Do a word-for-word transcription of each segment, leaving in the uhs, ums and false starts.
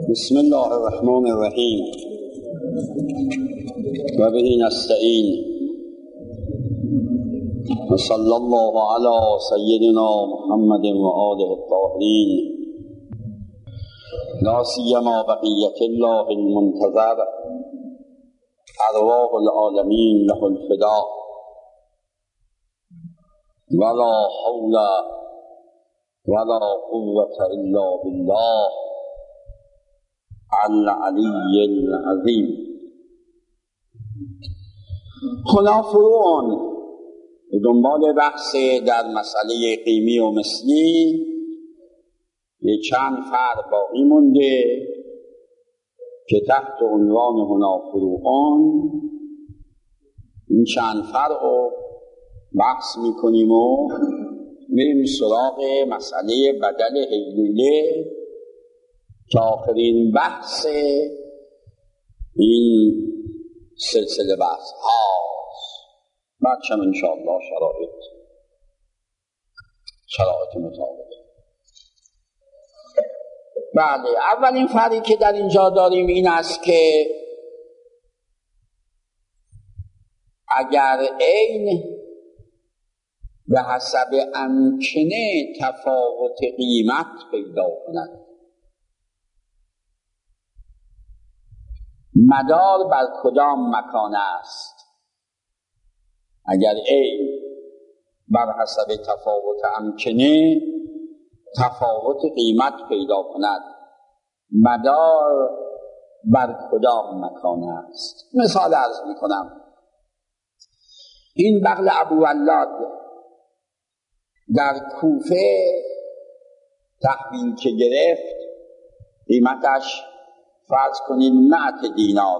بسم الله الرحمن الرحیم و به نستعین و صلی الله علی سیدنا محمد و آله الطاهرین لا سیما بقیة الله المنتظر ارواح العالمین له الفداء ولا حول ولا قوة الا بالله العلی العظیم. حالا فروعان دنبال بحث در مسئله قیمی و مثلی یه چند فرع باقی مونده که تحت عنوان هنا فروعان این چند فرع رو بحث میکنیم و میریم سراغ مسئله بدل حیلیله که آخرین بحث این سلسله بحث هاست. بچم انشاءالله شرایط شرایط مطابق. بله، اولین فرقی که در اینجا داریم این است که اگر عین به حسب امکنه تفاوت قیمت پیدا کند، مدار بر کدام مکان است؟ اگر عین بر حسب تفاوت امکنه تفاوت قیمت پیدا کند، مدار بر کدام مکان است؟ مثال عرض می کنم. این بغل ابو ولاد در کوفه تحویل که گرفت قیمتش فرض کنید مئة دینار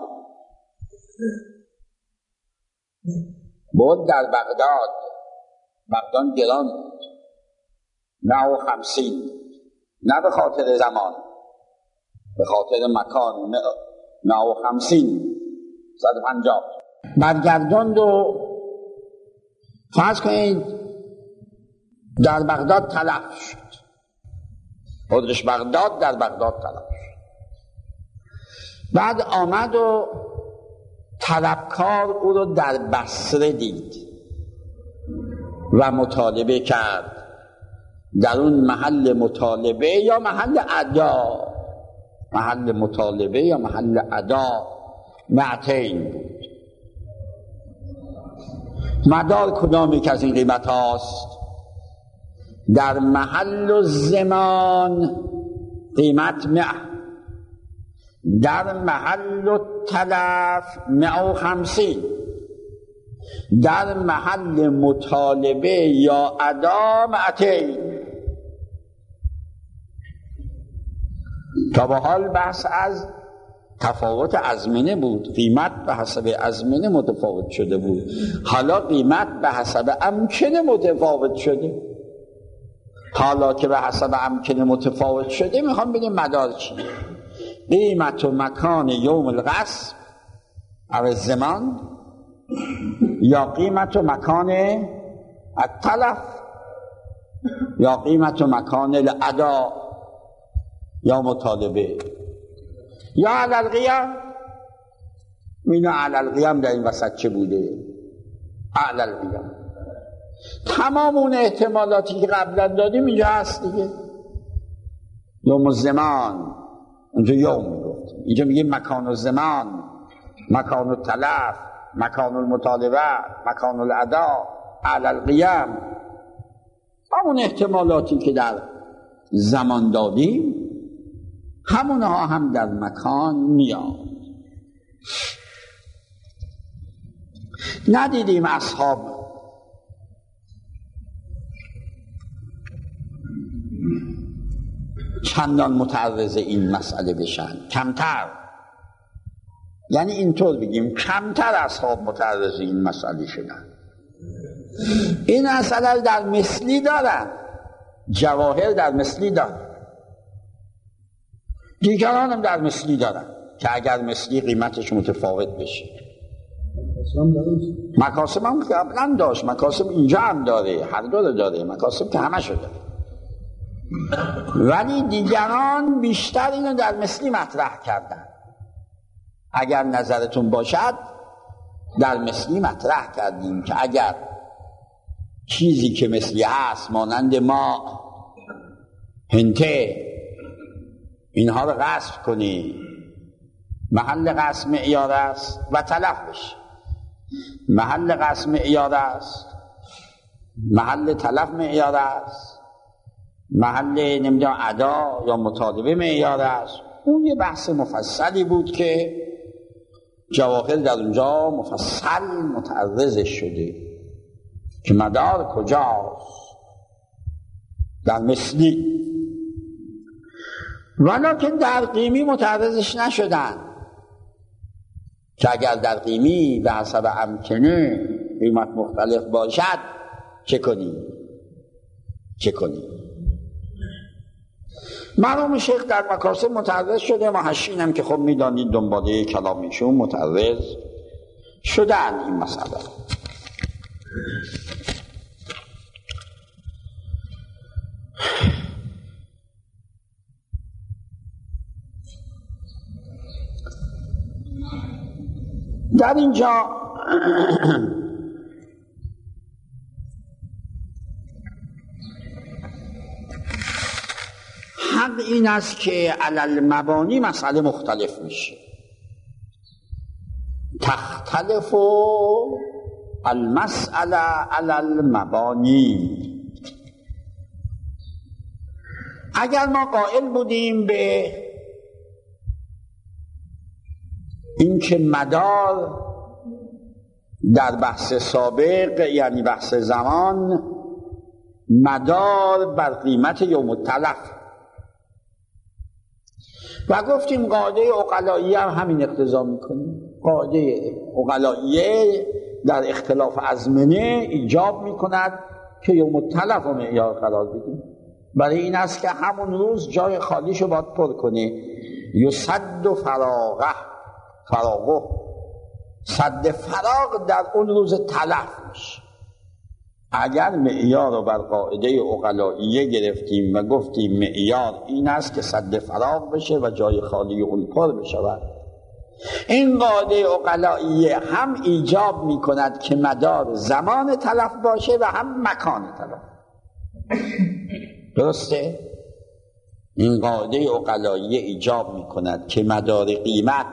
بود. در بغداد بغداد گران بود، نه و خمسین، نه به خاطر زمان، به خاطر مکان، نه و خمسین، صد و پنجاه. برگرداند و فرض کنید در بغداد تلف شد، خودش بغداد در بغداد تلف شد. بعد آمد و طلبکار او رو در بصره دید و مطالبه کرد. در اون محل مطالبه یا محل ادا، محل مطالبه یا محل ادا مئتین بود. مدار کدامی که از این قیمت هاست؟ در محل و زمان قیمت مئة، در محل و تلف مئة و خمسین، در محل مطالبه یا ادا مئتین. تا به حال بحث از تفاوت ازمنه بود، قیمت به حسب ازمنه متفاوت شده بود. حالا قیمت به حسب امکنه متفاوت شده. حالا که به حسب امکنه متفاوت شده، میخوام بگیم مدار چیه؟ قیمت و مکان یوم الغصب او زمان، یا قیمت و مکان التلف، یا قیمت و مکان الادا یا مطالبه، یا علی القیام. اینو علی القیام در این وسط چه بوده؟ علی القیام. تمام اون احتمالاتی که قبلا دادیم اینجا هست دیگه. یوم الزمان، اونجا یوم میگفت، اینجا میگه مکان و زمان، مکان و تلف، مکان المطالبه، مکان الادا، علی القیام. همون احتمالاتی که در زمان دادیم همونها هم در مکان میاد. ندیدیم اصحاب چندان متعرض این مسئله بشن، کمتر، یعنی اینطور بگیم کمتر اصحاب متعرض این مسئله شدن. این مسئله در مثلی دارن، جواهر در مثلی دارن، دیگران هم در مثلی دارن که اگر مثلی قیمتش متفاوت بشه. مکاسب هم قبلا داشت، مکاسب اینجا هم داره، هر دو رو داره، مکاسب که همه شده. ولی دیگران بیشتر اینو در مثلی مطرح کردن. اگر نظرتون باشد در مثلی مطرح کردیم که اگر چیزی که مثلی هست مانند ما، هنته، اینها رو غصب کنی، محل غصب معیار است و تلف بشه. محل غصب معیار است، محل تلف معیار است، محل نمیدونم ادا یا مطالبه معیار است. اون یه بحث مفصلی بود که جواهر در اونجا مفصل متعرض شده که مدار کجاست در مثلی، ولیکن در قیمی متعرضش نشدن که اگر در قیمی به حسب امکنه قیمت مختلف باشد چه کنی چه کنی مرحوم شیخ در مکاسب متعرض شده. محشین هم که خب میدانید دنباله کلامیشون متعرض شدن این مسئله. در اینجا حق این است که علل مبانی مسئله مختلف میشه. تختلف المسئله علل مبانی. اگر ما قائل بودیم به اینکه مدار در بحث سابق یعنی بحث زمان مدار بر قیمت یوم التلف و گفتیم قاعده عقلائیه هم همین اقتضا میکنه. قاعده عقلائیه در اختلاف ازمنه ایجاب میکند که یوم التلف رو معیار قرار بدیم. برای این است که همون روز جای خالیشو باید پر کنه. یصد فراغه فراغه صد فراغ در اون روز تلف میشه. اگر معیار رو بر قاعده عقلائیه گرفتیم و گفتیم معیار این است که صد فراغ بشه و جای خالی اون پر بشود، این قاعده عقلائیه هم ایجاب میکند که مدار زمان تلف باشه و هم مکان تلف. درسته؟ این قاعده عقلائیه ایجاب میکند که مدار قیمت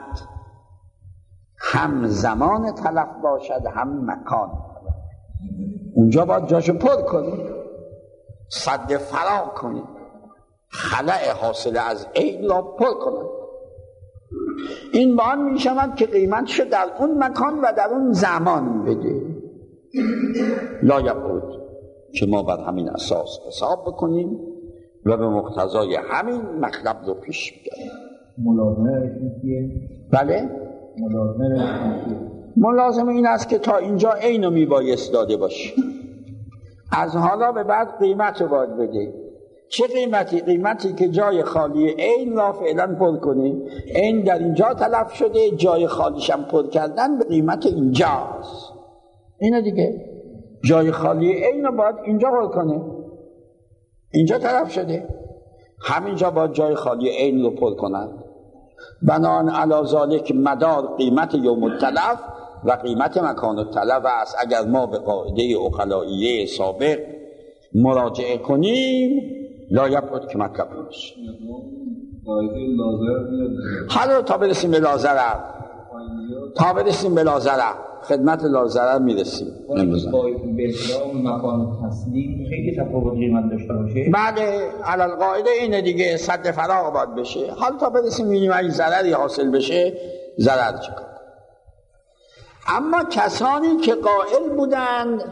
هم زمان تلف باشد هم مکان تلف. اونجا باید جاشو پر کنی، صد فراغ کنی، خلأ حاصل از عین را پر کنی. این بان می شود که قیمتشو در اون مکان و در اون زمان بده. لا بود که ما بر همین اساس حساب بکنیم و به مقتضای همین مطلب رو پیش بگیریم. ملازمه بله؟ ملازمه ملازم این است که تا اینجا عین رو میبایست داده باشه، از حالا به بعد قیمت رو باید بده. چه قیمتی؟ قیمتی که جای خالی عین را فعلا پر کنی. عین در اینجا تلف شده، جای خالیشم پر کردن به قیمت اینجاست. اینه دیگه، جای خالی عین رو باید اینجا پر کنه. اینجا تلف شده، همینجا باید جای خالی عین رو پر کنن. بنان علی ذالک مدار قیمت یوم التلف و قیمت مکان التلف است. اگر ما به قاعده عقلائیه سابق مراجعه کنیم لا یبعد که مطلب نیست. حالا تا برسیم به لازره تا برسیم به لازره خدمت لازره میرسیم. امروز با بهترام مکان تصدیق خیلی تفاوت قیمت داشته باشه. بله، علل قاعده اینه دیگه، صد فراغ باید بشه. حالا تا برسیم ببینیم اگه ضرری حاصل بشه ضرر چیکار. اما کسانی که قائل بودند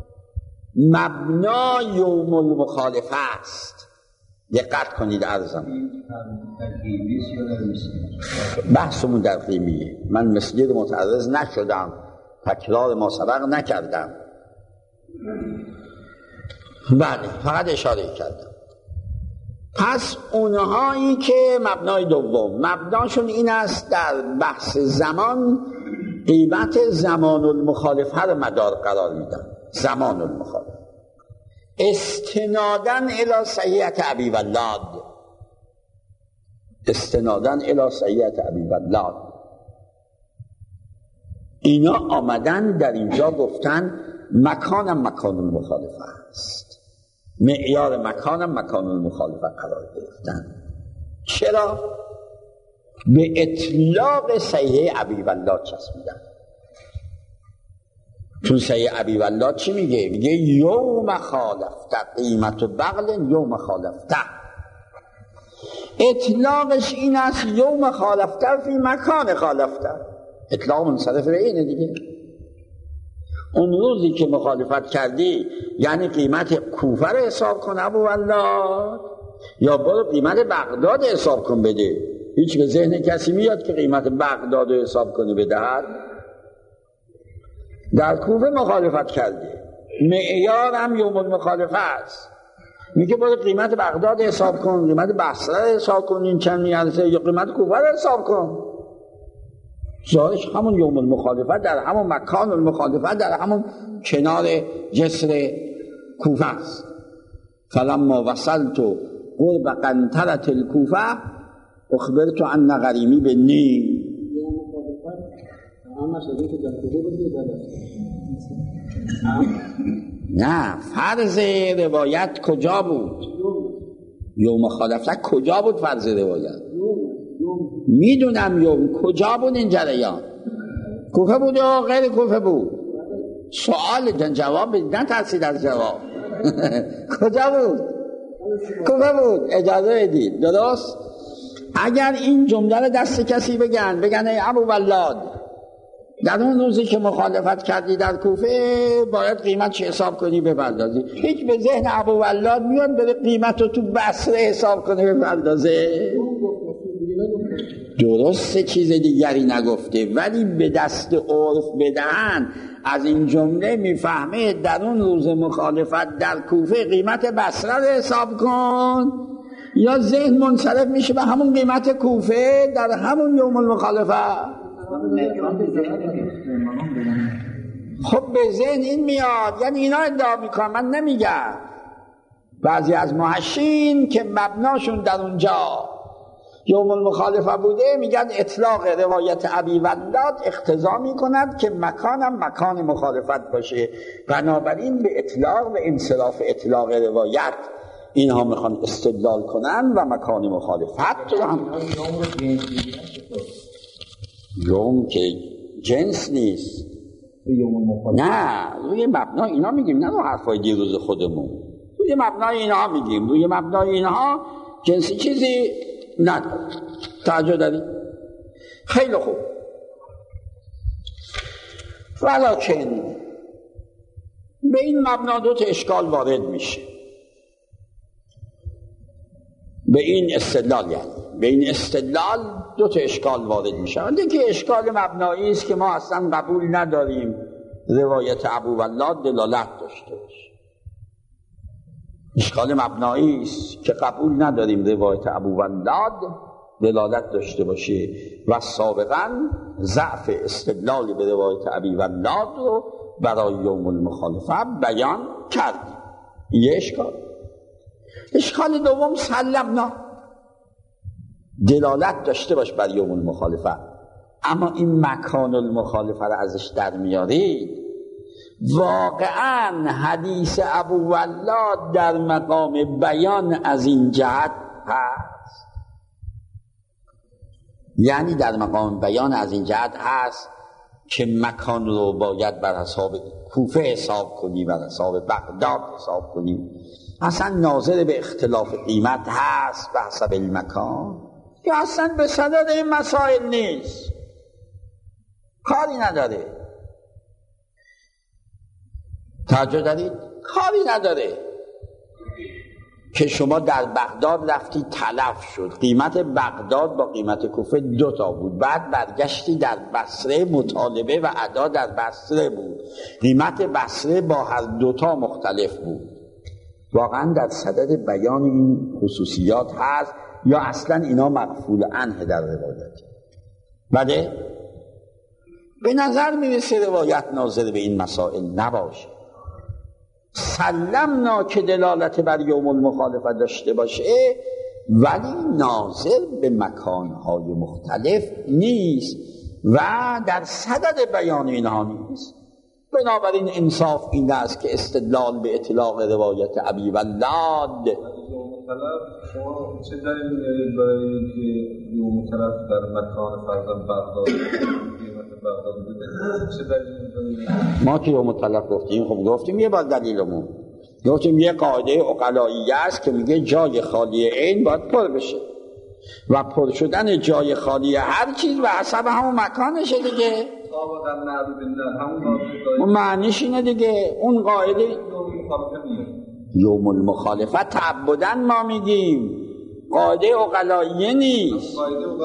مبنا یوم المخالفه است، دقت کنید عرضم بحثمون در قیمیه. من مثلی رو متعرض نشدم، تکرار ما سبق نکردم، بله فقط اشاره کردم. پس اونهایی که مبنای دوم مبناشون این است در بحث زمان قیمت زمان المخالفه رو مدار قرار میدن. زمان المخالفه استنادن الی صحیحت ابی ولاد، استنادن الی صحیحت ابی ولاد، اینا آمدن در اینجا گفتن مکانم مکان المخالفه است، معیار مکانم مکان المخالفه قرار گرفتن. چرا؟ به اطلاق صحیح ابی ولاد چسبیدن. چون صحیح ابی ولاد چی میگه؟ میگه یوم خالفته، قیمت و بغل یوم خالفته. اطلاقش این است یوم خالفته فی مکان خالفته، اطلاق منصرف به اینه دیگه. اون روزی که مخالفت کردی یعنی قیمت کوفه رو حساب کن ابو ولاد، یا برو قیمت بغداد حساب کن بده. هیچ به ذهن کسی میاد که قیمت بغداد رو حساب کنه بدهد؟ در کوفه مخالفت کردی، معیار هم یوم المخالفه است، میگه برو قیمت بغداد حساب کن، قیمت بصره حساب کن، این چند میارسه، یا قیمت کوفه رو حساب کن. ظاهرش همون یوم المخالفه در همون مکان المخالفه در همون کنار جسر کوفه است. فلما وصلت قرب قنطرة الکوفه اخبرت ان غریمی به نیم. نه، فرض روایت کجا بود؟ یوم خالفته کجا بود فرض روایت؟ میدونم یوم کجا بود این جریان؟ کوفه بود یا غیر کوفه بود؟ سوال جواب نترسید از جواب. کجا بود؟ کوفه بود. اجازه بدید. درست؟ اگر این جمله رو دست کسی بگن بگن ای ابو ولاد در اون روزی که مخالفت کردی در کوفه باید قیمت چه حساب کنی بپردازی، هیچ به ذهن ابو ولاد میاد بره قیمت رو تو بصره حساب کنه بپردازه؟ درسته چیز دیگری نگفته، ولی به دست عرف بدهن از این جمله میفهمه در اون روز مخالفت در کوفه قیمت بصره رو حساب کن، یا ذهن منصرف میشه به همون قیمت کوفه در همون یوم المخالفه. خب به ذهن این میاد، یعنی اینا ادعا میکنن، من نمیگم. بعضی از محشین که مبناشون در اونجا یوم المخالفه بوده میگن اطلاق روایت ابی ولاد اقتضا میکند که مکانم مکان مخالفت باشه، بنابراین به اطلاق و انصراف اطلاق روایت اینها میخوان استدلال کنن و مکان مخالفت رو هم. یوم که جنس نیست، نه روی مبنای اینا میگیم، نه روی حرفای دیروز خودمون، روی مبنای اینها میگیم، روی مبنای اینها جنسی چیزی نداره. توجه داری؟ خیلی خوب. ولیکن به این مبنا دو تا اشکال وارد میشه، به این استدلال، یعنی به این استدلال دو تا اشکال وارد میشه. یکی اشکال مبنایی است که ما اصلا قبول نداریم روایت ابو ولاد دلالت داشته باشه. اشکال مبنایی است که قبول نداریم روایت ابو ولاد دلالت داشته باشه و سابقا ضعف استدلال به روایت ابی ولاد رو برای یوم المخالفه بیان کردیم. یه اشکال. اشکال دوم سلمنا، دلالت داشته باش بر یوم المخالفه، اما این مکان المخالفه رو ازش در میارید. واقعا حدیث ابو ولاد در مقام بیان از این جهت هست، یعنی در مقام بیان از این جهت هست که مکان رو باید بر حساب کوفه حساب کنی، بر حساب بغداد حساب کنی. اصلا ناظر به اختلاف قیمت هست به حسب المکان، یا اصلا به صدد این مسائل نیست، کاری نداره. توجه دارید؟ کاری نداره که شما در بغداد رفتی تلف شد، قیمت بغداد با قیمت کوفه دو تا بود، بعد برگشتی در بصره مطالبه و ادا در بصره بود، قیمت بصره با هر دوتا مختلف بود. واقعا در صدد بیان این خصوصیات هست یا اصلا اینا مغفول عنه در روایت؟ بله به نظر میرسه روایت ناظر به این مسائل نباشه. سلمنا که دلالت بر یوم المخالفت داشته باشه، ولی ناظر به مکانهای مختلف نیست و در صدد بیان اینها نیست. بنابراین انصاف این است که استدلال به اطلاق روایت ابی ولاد شما چه دلیل میارید برای اینکه یوم طلب در مکان فرضاً بغداد قیمت بغداد بوده؟ چه دلیل میارید؟ ما که یوم طلب گفتیم، خب گفتیم یه بار دلیلمون گفتیم یه قاعده عقلایی است که میگه جای خالی عین باید پر بشه و پر شدن جای خالی هر چیز و حسب همون مکانشه دیگه. اون معنیش اینه دیگه. اون قاعده یوم المخالفت تعبداً ما میگیم، قاعده عقلایی نیست.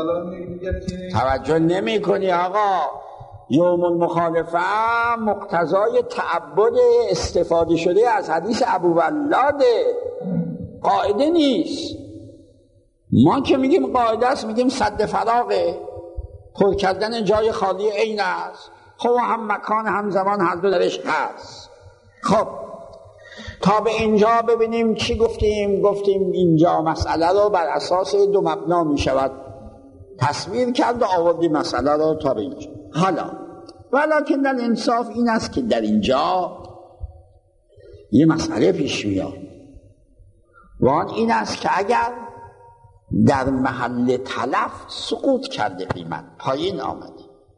توجه نمی کنی آقا. یوم المخالفه مقتضای تعبد استفاده شده از حدیث ابوولاده، قاعده نیست. ما که میگیم قاعده است، میگیم سد فراغه، پر کردن جای خالی عین است. خب هم مکان هم زمان هر دو درش هست. خب تا به اینجا ببینیم چی گفتیم. گفتیم اینجا مسئله رو بر اساس دو مبنا میشود تصویر کرد و آوردیم مسئله رو تا به اینجا. حالا ولکن در انصاف این است که در اینجا یه مسئله پیش میاد و آن این است که اگر در محل تلف سقوط کرده قیمت، پایین آمده،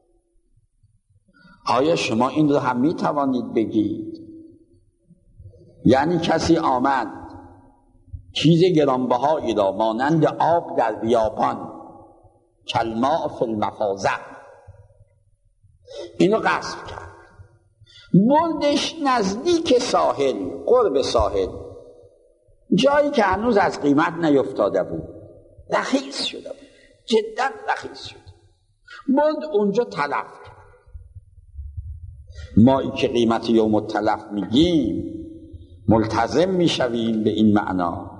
آیا شما این رو هم می توانید بگید؟ یعنی کسی آمد چیز گرانبهایی را مانند آب در بیابان کالماء فی المفازه اینو غصب کرد، بردش نزدیک ساحل، قرب ساحل، جایی که هنوز از قیمت نیفتاده بود، رخیص شده بود، جدا رخیص شده، برد اونجا تلف کرد. ما ای که قیمت یوم التلف میگیم ملتزم میشویم به این معنا.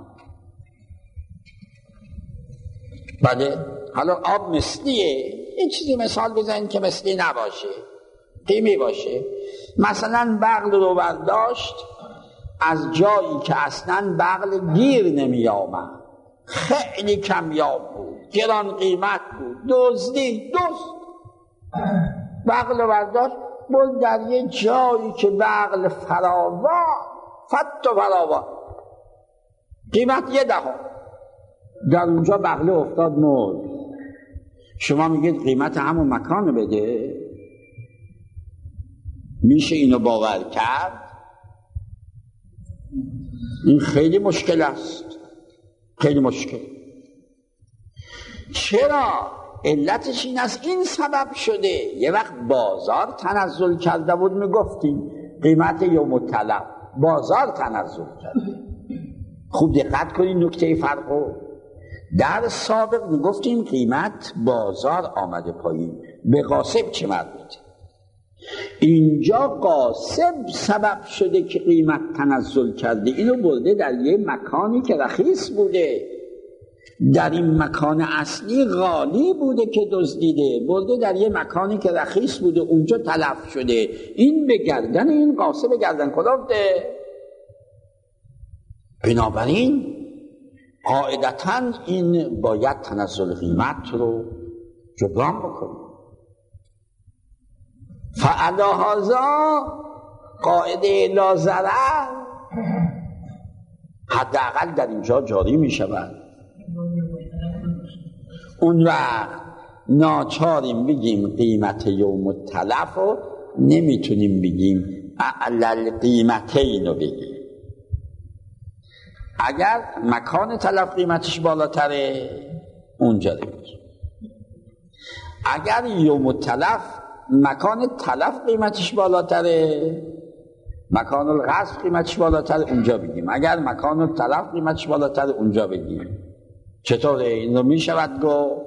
بله حالا آب مثلیه، این چیزی مثال بزنید که مثلی نباشه، قیمی باشه. مثلا بغل رو برداشت از جایی که اصلا بغل گیر نمی آمد، خیلی کمیاب بود، گران قیمت بود، دزدی دزد بغل رو برداشت بود در یه جایی که بغل فراوان، فت و فراوان، قیمت یه دهم، در اونجا بغله افتاد مرد. شما میگید قیمت همون مکان بده؟ میشه اینو باور کرد؟ این خیلی مشکل است، خیلی مشکل. چرا؟ علتش این است، این سبب شده یه وقت بازار تنزل کرده بود، میگفتیم قیمت یوم التلف، بازار تنزل کرده. خوب دقت کنید نکته فرقو. در سابق میگفتیم قیمت بازار آمده پایین، به غاصب چه مربوطه؟ اینجا غاصب سبب شده که قیمت تنزل کرده، اینو برده در یه مکانی که رخیص بوده، در این مکان اصلی غالی بوده که دزدیده، برده در یه مکانی که رخیص بوده، اونجا تلف شده. این به گردن این غاصب گردن کلفته. بنابراین قاعدتاً این باید تنزل قیمت رو جبران بکنه. فعلی هذا قاعده لا ضرر حداقل در اینجا جاری می شود. اون وقت ناچاریم بگیم قیمت یوم التلف رو نمیتونیم بگیم اعلی القیمتین رو بگیم. اگر مکان تلف قیمتش بالاتره اونجا رو بگیم. اگر یوم التلف مکان تلف قیمتش بالاتره، مکان الغصب قیمتش بالاتره، اونجا بگیم. اگر مکان التلف قیمتش بالاتره اونجا بگیم. چطوره این رو می شود گفت؟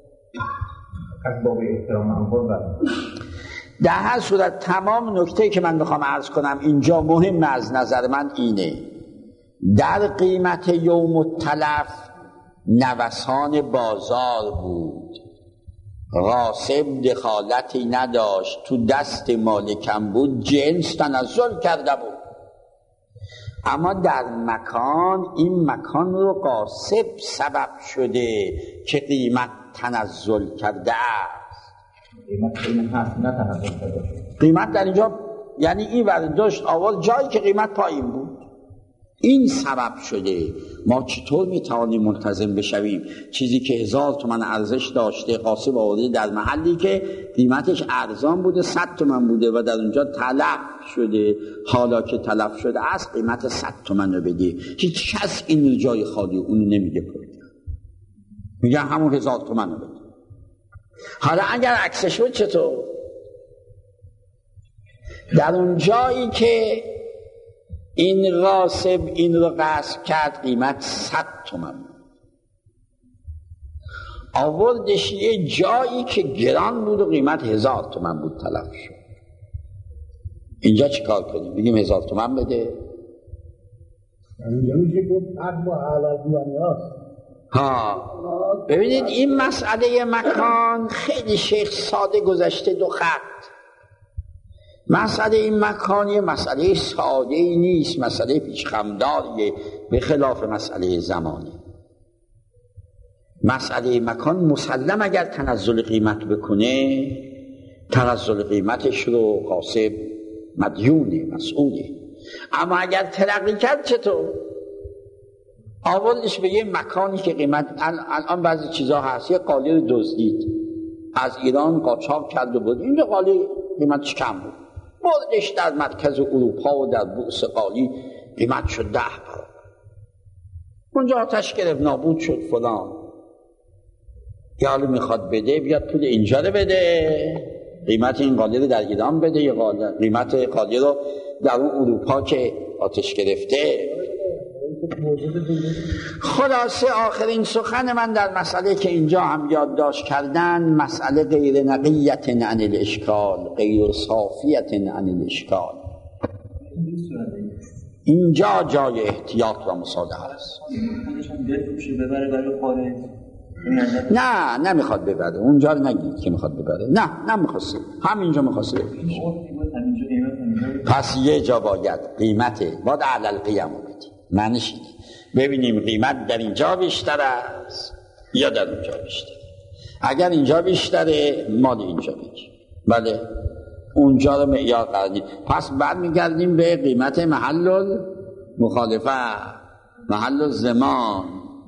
در هر صورت تمام نکته که من بخوام عرض کنم اینجا مهم از نظر من اینه، در قیمت یوم التلف نوسان بازار بود، غاصب دخالتی نداشت، تو دست مالکم بود، جنس تنزل کرده بود. اما در مکان این مکان رو غاصب سبب شده که قیمت تنزل کرده است. قیمت هست نه تنزل کرده. قیمت در اینجا یعنی این برداشت آورد جایی که قیمت پایین بود، این سبب شده. ما چطور میتوانیم منتظم بشویم چیزی که هزار تومن ارزش داشته غاصب آورده در محلی که قیمتش ارزان بوده صد تومن بوده و در اونجا تلف شده، حالا که تلف شده از قیمت صد تومن رو بده. هیچ کس این جای خالی اونو نمیده کنید، میگه همون هزار تومن رو بده. حالا اگر عکسش بود چطور؟ در اون جایی که این غاصب این رو غصب کرد قیمت صد تومن بود، آوردش یه جایی که گران بود و قیمت هزار تومن بود تلف شد. اینجا چی کار کنیم؟ بگیم هزار تومن بده؟ اینجا میشه گفت حق با علویانی هاست. ها ببینید این مسئله مکان خیلی شیخ ساده گذشته دو خط. مسئله این مکانی مسئله ساده ای نیست، مسئله پیچخمداریه به خلاف مسئله زمانی. مسئله مکان مسلم اگر تنزل قیمت بکنه تنزل قیمتش رو غاصب مدیونه مسئوله، اما اگر ترقی کرد چطور؟ آوردش به یه مکانی که قیمت الان بعضی چیزا هست، یه قالی رو دزدید از ایران قاچاق کرد و بود، اینجا قالی قیمتش کم بود، بردش در مرکز اروپا و در بورس قالی قیمت شد ده برابر، اونجا آتش گرفت نابود شد فلان. یا حالا میخواد بده بیاد پول اینجا رو بده، قیمت این قالی رو در ایران بده، یا قیمت قالی رو در اون اروپا که آتش گرفته. خلاصه آخرین سخن من در مسئله که اینجا هم یادداشت کردن، مسئله غیر نقیت عن الاشکال، غیر صافیت عن الاشکال. اینجا جای احتیاط و مصالحه است. نه نمیخواد ببره، اونجا رو نگید که میخواد ببره، نه نمیخواسته، همینجا میخواسته. پس یه جا باید قیمت باید علل قیم رو بدیم، معنیش اینه ببینیم قیمت در اینجا بیشتر است یا در اونجا بیشتر. اگر اینجا بیشتره مال اینجا بگیم، بله اونجا رو معیار قرار دیم. پس بعد میگردیم به قیمت محل مخالفه، محل زمان.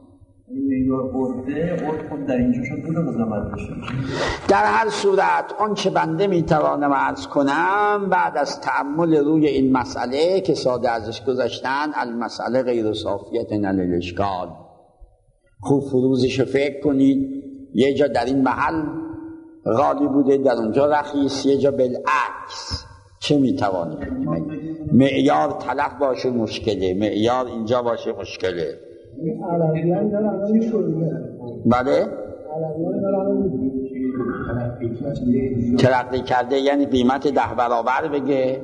در هر صورت آن چه بنده میتوانم عرض کنم بعد از تأمل روی این مسئله که ساده ازش گذاشتن، المسئله غیر صافیت عن الاشکال، خوب فروزش فکر کنید. یه جا در این محل غالی بوده، در اونجا رخیص، یه جا بالعکس. چه میتوانید؟ معیار تلف باشه مشکله، معیار اینجا باشه مشکله. بله ترقی کرده یعنی قیمت ده برابر بگه.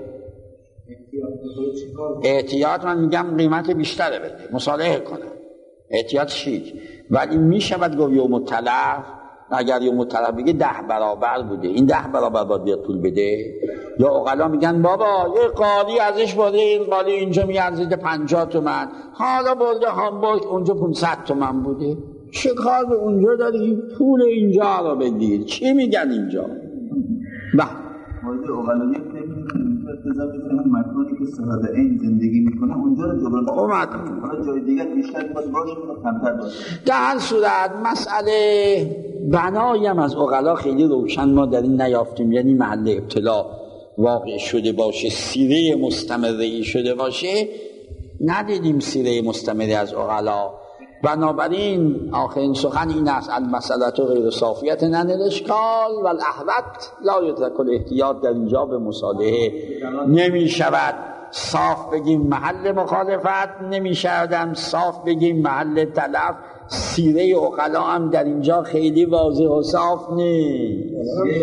احتیاط من میگم قیمت بیشتره بده، مصالحه کنه، احتیاط شید. ولی میشود گفت یوم التلف، اگر یوم التلف بگه ده برابر بوده، این ده برابر باید بیاد پول بده. یا عقلا میگن بابا یه قالی ازش برده، این قالی اینجا میارزیده پنجاه تومن، حالا برده هامبورگ اونجا پانصد تومن بوده، چه کار به اونجا داری؟ پول اینجا رو بگیر. چی میگن اینجا؟ به مورد اقلایی اقتضا میکنه اون مکانی که صاحب این زندگی میکنه اونجا رو جبران اومد. حالا جای دیگر بیشتر باز باشه یا کمتر باشه. در هر صورت مسئله بنایم از اقلا خیلی روشن ما در این نیافتیم، یعنی محل ابتلا واقع شده باشه، سیره مستمری شده باشه، ندیدیم سیره مستمری از اقلا. بنابراین آخرین سخن این است، المسئله غیر صافیت عن الاشکال و الاحوط لا یترک الاحتیاط. در اینجا به مصالحه نمی شود صاف بگیم محل مخالفت، نمی شودم صاف بگیم محل تلف. سیره اقلا هم در اینجا خیلی واضح و صاف نیست.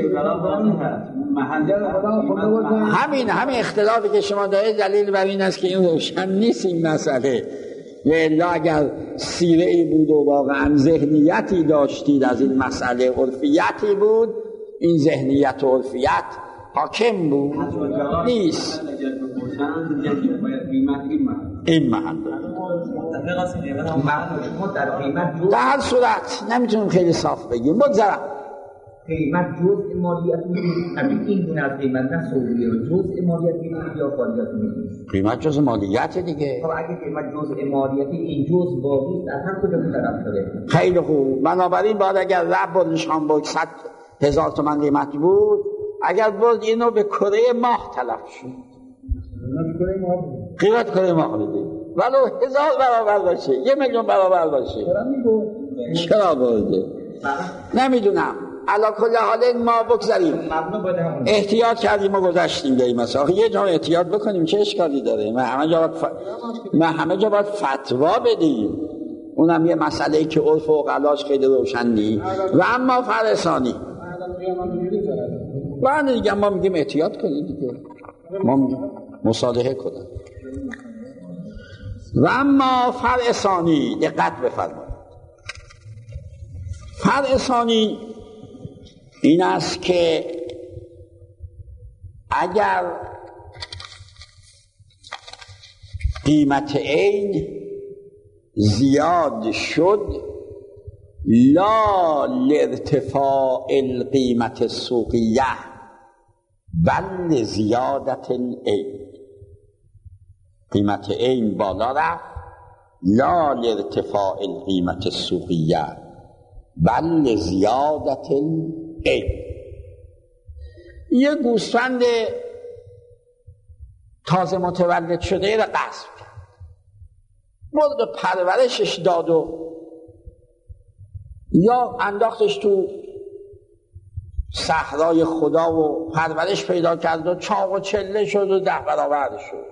همین همین اختلافی که شما دارید دلیل بر این است که این روشن نیست این مسئله. و الا اگر سیره ای بود و واقعا ذهنیتی داشتید از این مسئله، عرفیتی بود، این ذهنیت و عرفیت حاکم بود نیست. باید قیمت این محل این محل متفق هستیم قیمت هم محل ما در قیمت جز در هر صورت نمیتونیم خیلی صاف بگیم. بگذارم قیمت جزء مالیت میگیم همین این گونه از قیمت نه سوریه رو جزء مالیت میگیم یا فالیت میگیم قیمت جز مالیت دیگه. خب اگه قیمت جزء مالیتی این جزء باقی در هر کجا طرف داره خیلی خوب. بنابراین باید اگر رب و نشان بود صد هزار تومن قیمت بود، اگر بود اینو به کره ماه تلف شد قیمت کره ماه بده ولو هزار برابر باشه، یه میلیون برابر باشه. چرا بوده؟ نمیدونم. علا کل حال ما بگذاریم. احتیاط کردیم و گذشتیم داریم. مثلا یه جا احتیاط بکنیم چه اشکالی داره؟ من همه جا باید, ف... من همه جا باید فتوا بدیم. اونم یه مسئله ای که عرف و قلاش خیلی روشن نی. و اما فرسانی و دیگه ما میگیم احتیاط کنیم دیگه. ما میگیم مصالحه کنیم. و اما فرسانی دقت بفرمایید. فرسانی این است که اگر قیمت عین زیاد شد لا لارتفاع القیمت السوقیه بل لزیادت العین، قیمت عین بالا رفت لا لارتفاع القیمت السوقیه بل لزیادت العین. یه گوسفند تازه متولد شده را غصب کرد، برد پرورشش داد و یا انداختش تو صحرای خدا و پرورش پیدا کرد و چاق و چله شد و ده برابر شد.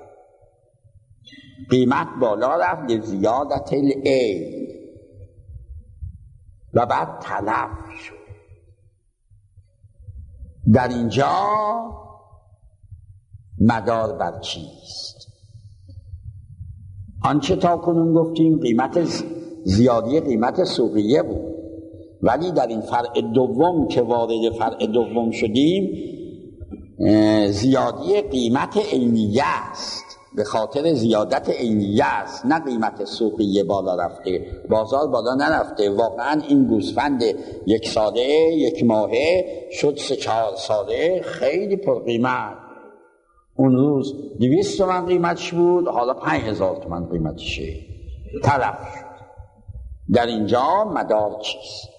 قیمت بالا رفت لزیادت العین و بعد تلف شد. در اینجا مدار بر چیست؟ آنچه تا کنون گفتیم قیمت زیادی قیمت سوقیه بود، ولی در این فرع دوم که وارد فرع دوم شدیم زیادی قیمت عینیه است، به خاطر زیادت عینیه است، نه قیمت سوقیه بالا رفته، بازار بالا نرفته. واقعا این گوسفند یک ساله یک ماهه شد سه چهار ساله خیلی پر قیمت. اون روز دویست تومن قیمتش بود، حالا پنج هزار تومن قیمتشه، تلف شد. در اینجا مدار چیست؟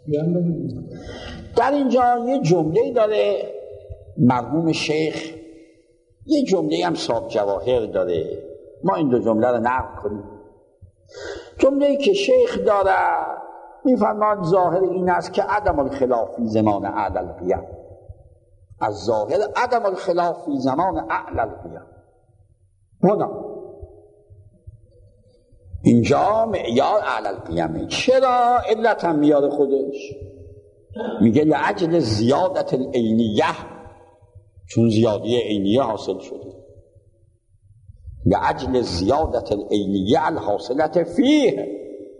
در اینجا یه جمله داره مرحوم شیخ، یه جمله هم صاحب جواهر داره، ما این دو جمله رو نقل کنیم. جمله‌ای که شیخ داره میفرماد ظاهر این است که عدم الخلاف فی زمان اعلی القیام، از ظاهر عدم الخلاف فی زمان اعلی القیام. هنا اینجا معیار اعلی القیامه. چرا؟ علت هم میاره خودش، میگه لعجل زیادت العینیه، چون زیادی عینیه حاصل شده، لعجل زیادت العینیه الحاصلت فیه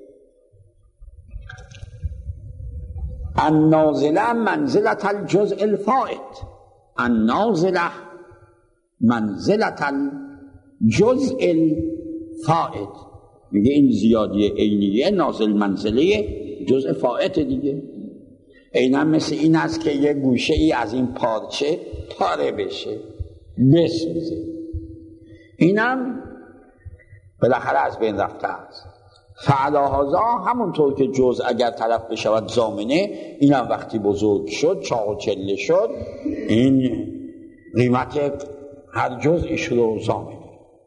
النازله منزلت الجزء الفائت، النازله منزلت الجزء الفائت. میگه این زیادی عینیه نازل منزله جزء فائت دیگه. عیناً مثل این است که یه گوشه ای از این پارچه پاره بشه بسوزه، اینم بالاخره از بین رفته است. فعلاهازا همونطور که جزء اگر طرف بشود زامنه، اینم وقتی بزرگ شد چاق و چله شد، این قیمت هر جزئش رو زامنه.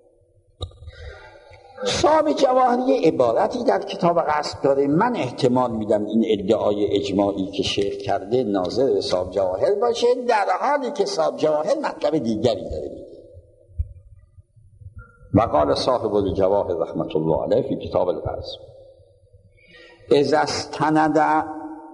صاحب جواهری عبارتی در کتاب غصب داره، من احتمال میدم این ادعای اجماعی که شیخ کرده ناظر به صاحب جواهر باشه، در حالی که صاحب جواهر مطلب دیگری داره میگه. و قال صاحب الجواهر رحمت الله علیه فی کتاب الغصب اذا استند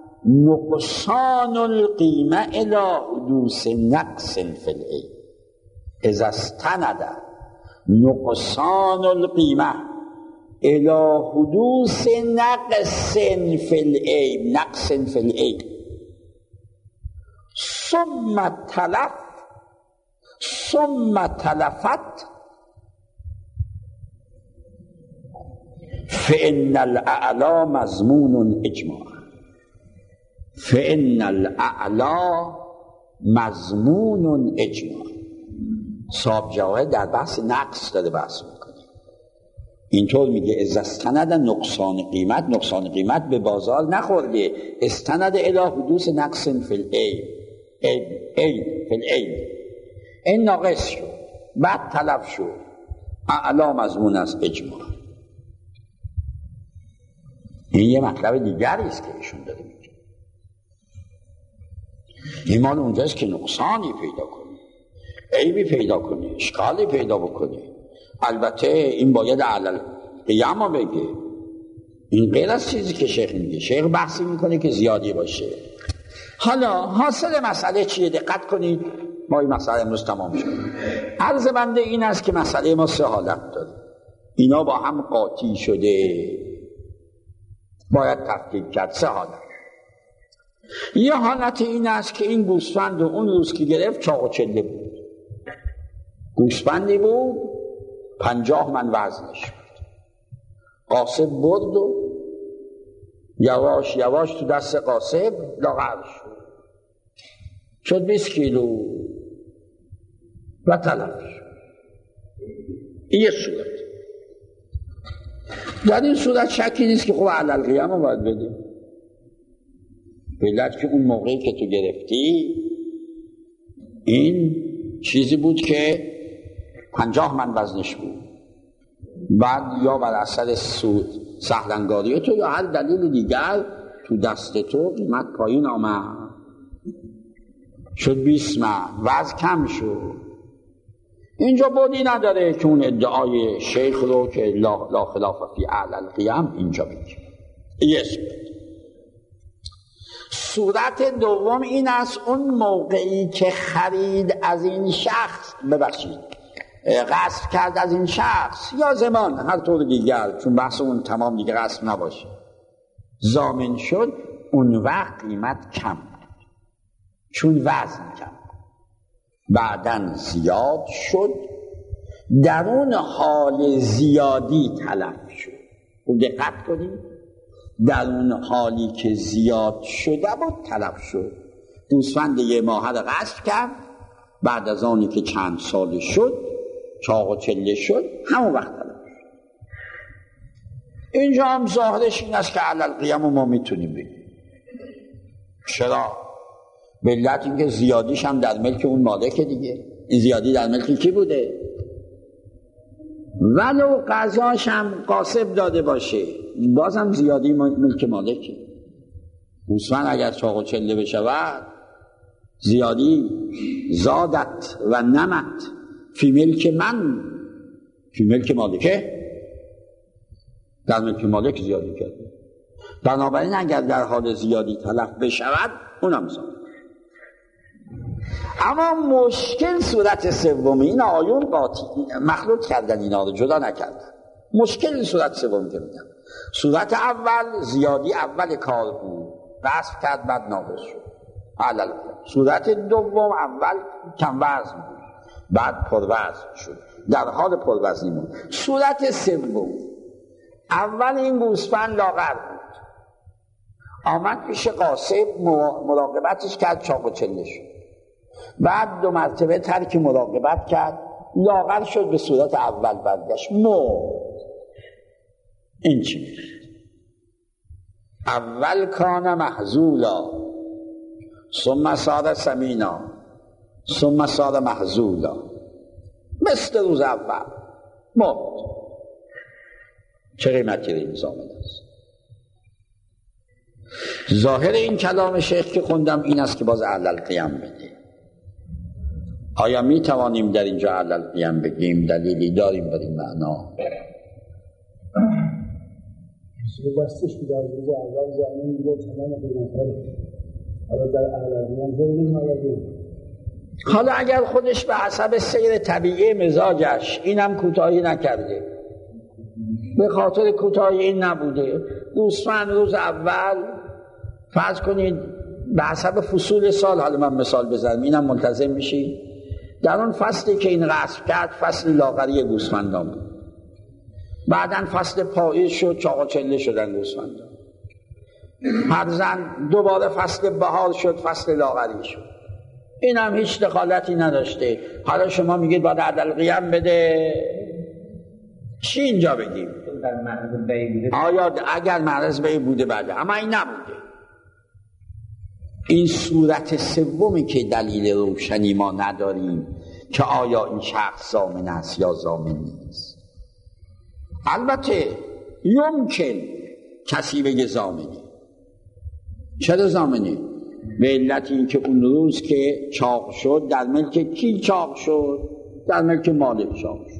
نقصان القیمه الی حدوث نقص فی العین، اذا استند نقصان القیمه الی حدوث نقص فی العین، نقص فی العین ثم تلف ثم تلفت فإن الاعلا مضمون اجماع، فإن الاعلا مضمون اجماع. صاحب جواهر در بحث نقص داره بحث میکنه، اینطور میگه اذا استند نقصان قیمت، نقصان قیمت به بازار نخورده، استند الی حدوث نقص فی العین، عین فی العین، این ناقص شد بعد تلف شد، اعلا مضمون است اجماع. این یه مطلب دیگری است که ایشون داره میگه. این مال اونجاست که نقصانی پیدا کنه، عیبی پیدا کنه، اشکالی پیدا بکنه. البته این باید علل قیام بگه، این غیر از چیزی که شیخ میگه. شیخ بحثی میکنه که زیادی باشه. حالا حاصل مسئله چیه؟ دقت کنید، ما این مسئله امروز تمام شد. عرض بنده این است که مسئله ما سه حالت داره، اینا با هم قاطی شده، باید تفکیک کرد. سه حالت. یه حالت این است که این گوسفند اون روز که گرفت چاق و چله بود، گوسفندی بود پنجاه من وزنش بود، قاسب برد و یواش یواش تو دست قاسب لاغر شد، شد بیست کیلو و تلف شد. این یه صورت. در این صورت شکی نیست که خب علل قیام رو باید بدیم. بلد که اون موقعی که تو گرفتی این چیزی بود که پنجاه من وزنش بود، بعد یا بر اثر سهلنگاری تو یا هر دلیل دیگر تو دست تو قیمت پایین آمد، شد بیست من، وزن کم شد. اینجا بودی نداره که اون ادعای شیخ رو که لا, لا خلاف فی اعلی القیام اینجا بگیم. یس. صورت دوم این است اون موقعی که خرید از این شخص، ببخشید غصب کرد از این شخص یا زمان هر طور دیگر، چون بحث اون تمام دیگه غصب نباشه، ضامن شد، اون وقت قیمت کم بود چون وزن کم، بعدن زیاد شد، در اون حال زیادی تلف شد. و دقت کنید، در اون حالی که زیاد شده بود تلف شد. گوسفند یه ماه رو غصب کرد، بعد از آنی که چند سال شد چاق و چله شد، همون وقت تلف شد. اینجا هم ظاهرش این است که علل قیام ما میتونیم بگیم. چرا؟ به علت اینکه زیادیش هم در ملک اون مالک دیگه. این زیادی در ملک کی بوده؟ ولو قضاش هم قاسب داده باشه، بازم زیادی ملک مالکه. گوسفند اگر چاق و چله بشود، زیادی زادت و نمت فی ملک من، فی ملک مالکه، در ملک مالک زیادی کرده. بنابراین اگر در حال زیادی تلف بشود اونم زاد. اما مشکل صورت سوم، این آیون قاطی مخلوط کردن، اینا رو جدا نکردن. مشکل صورت سوم که میگم، صورت اول زیادی اول کار بود، غصب کرد بعد ناقص شد، علل. صورت دوم اول کم وزن بود بعد پروزن شد، در حال پروزنی بود. صورت سوم، اول این گوسفند لاغر بود، آمد پیش قاسب مراقبتش کرد، چاق و چله شد، بعد دو مرتبه ترک مراقبت کرد، لاغر شد، به صورت اول برگشت، مرد. این چی میشه؟ اول کان محزولا ثم صار سمینا ثم صار محزولا، مثل روز اول مرد. چه قیمتی رو این زامن است؟ ظاهر این کلام شیخ که خوندم این است که باز علل قیام بده. آیا می توانیم در اینجا علل قیام بگیم؟ دلیلی داریم بر این معنا؟ مثل دستش که در روز اول زمین میگه تمام قیمت‌ها رو، حالا در علل قیام بگیم حالا بگیم. حالا اگر خودش به حسب سیر طبیعی مزاجش اینم کوتاهی نکرده، به خاطر کوتاهی این نبوده، گوسفند روز اول فرض کنید به حسب فصول سال، حالا من مثال بزنم اینم ملتزم میشی، در اون فصلی که این غصب کرد فصل لاغری گوسفندان بود، بعدن فصل پاییز شد، چاق و چله شدن گوسفندا. هر زن دوباره فصل بهار شد، فصل لاغری شد. این هم هیچ دخالتی نداشته. حالا شما میگید باید عدل قیم بده، چی اینجا بگیم؟ در معرض بی بوده. آیا اگر معرض بی بوده بده، اما این نبوده. این صورت سومی که دلیل روشنی ما نداریم که آیا این شخص ضامن است یا ضامن نیست. البته یمکن کسی بگه ضامنه. چرا ضامنه؟ به علت این که اون روز که چاق شد در ملک کی چاق شد؟ در ملک مالک چاق شد.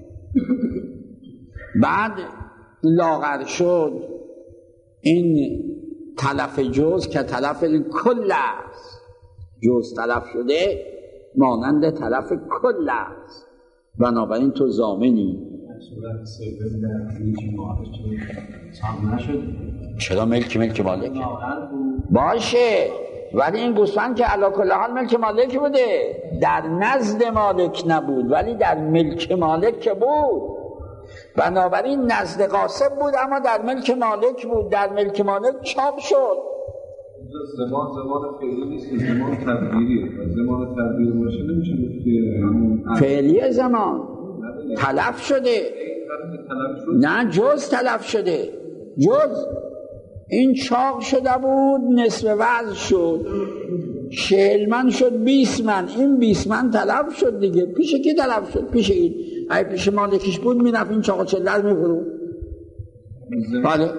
بعد لاغر شد، این تلف جز که تلف کل است. جز تلف شده مانند تلف کل است، بنابراین تو ضامنی. صورت سوم در ملک مالک چاق نشد. چرا ملک ملک مالک باشه، ولی این گوسفند که علی کل حال ملک مالک بوده، در نزد مالک نبود ولی در ملک مالک که بود. بنابراین نزد قاسم بود اما در ملک مالک بود، در ملک مالک چاپ شد. زمان زمان فعلی نیست، زمان تدبیریه. زمان تدبیر باشه نمیشه گفت فعلی زمان تلف شده. نه جز تلف شده. جز این چاق شده بود، نصف وزن شد، چهل من شد بیست من، این بیست من تلف شد دیگه. پیش کی تلف شد؟ پیش این. اگه پیش مالکش بود میرفت این چاق و چله رو میفروخت. بله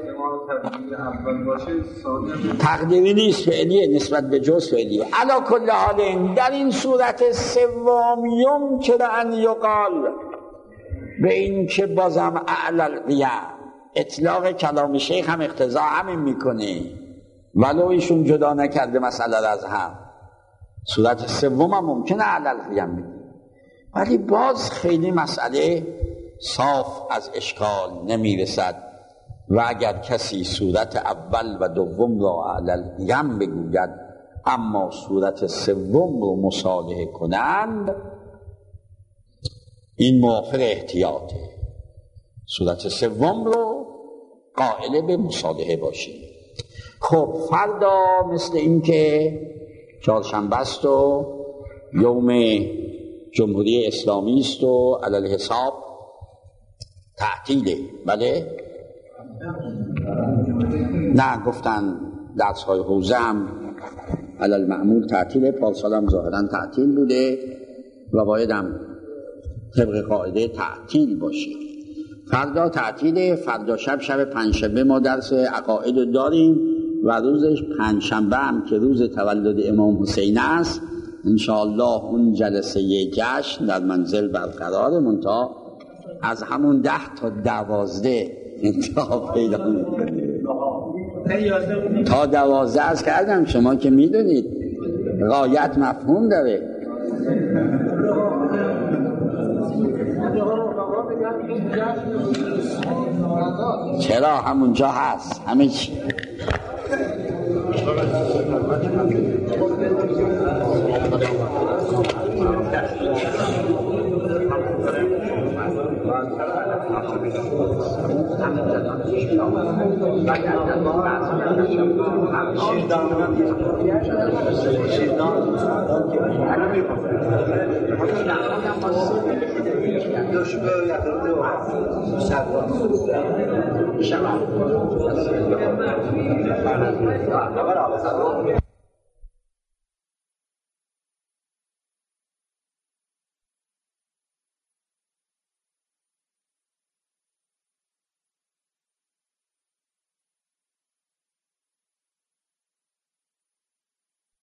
تقدیری نیست، فعلیه، نسبت به جز فعلیه. علا کل حال در این صورت سوم یمکن ان یقال به این که بازم اعلی القیم، اطلاق کلام شیخ هم اقتضا همین میکنه ولو ایشون جدا نکرده مسئله از هم. صورت سوم هم ممکنه اعلی القیم بگه، ولی باز خیلی مسئله صاف از اشکال نمیرسد. و اگر کسی صورت اول و دوم را اعلی القیم بگوید اما صورت سوم رو مصالحه کنند، این موافق احتیاطه. صورت سوم رو قائل به مصالحه باشید. خب فردا مثل این که چهارشنبه است و یوم جمهوری اسلامی است و علی حساب تعطیله. بله؟ نه گفتن درس های حوزه هم علی المعمول تعطیله، پارسال هم ظاهرا تعطیل بوده و باید هم طبق قاعده تعطیل باشه. فردا تعطیله. فردا شب شب پنجشنبه ما درس عقاید داریم و روزش پنجشنبه هم که روز تولد امام حسین است انشاءالله اون جلسه جشن در منزل برقرار، منتها از همون ده تا دوازده انتها پیدا میکنه. تا دوازده از کردم، شما که میدونید غایت مفهوم داره. چرا همونجا هست همه چی. شما